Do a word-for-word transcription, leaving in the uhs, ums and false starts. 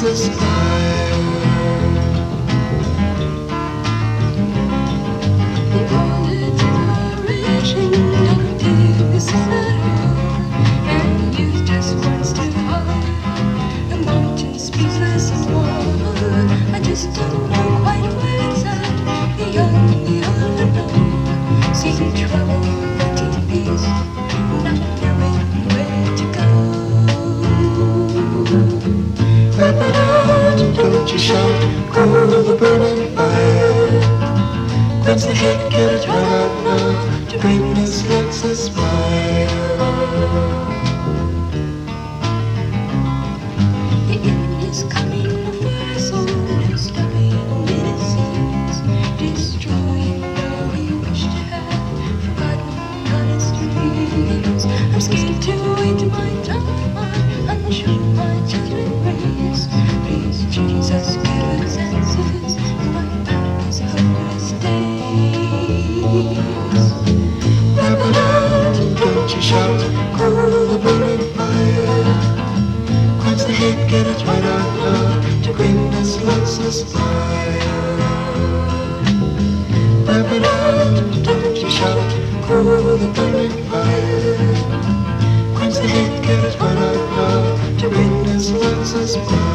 this fire. The older generation don't feel this fire, and youth just wants to hide. The mountain speechless and water. I just don't know quite where it's at. The young, the old unknown, seeking trouble, wanting peace, not knowing where to go. Wrap it out and don't you shout, cool the burning fire. Quench the heat, get it right out now, to greatness let's aspire. The end is coming for us all, no stopping it seems, destroying all we wish to have, forgotten honest dreams. I'm scared to wait my time, unsure my judgment reigns. Please Jesus, give us answers, my boundless hopeless days. Wrap it out and don't you shout, cool the burning fire. Quench the heat, get it right out now, to greatness let's aspire. Wrap it out and don't you shout, cool the burning fire. Quench the heat, get it right out now, to greatness let's aspire.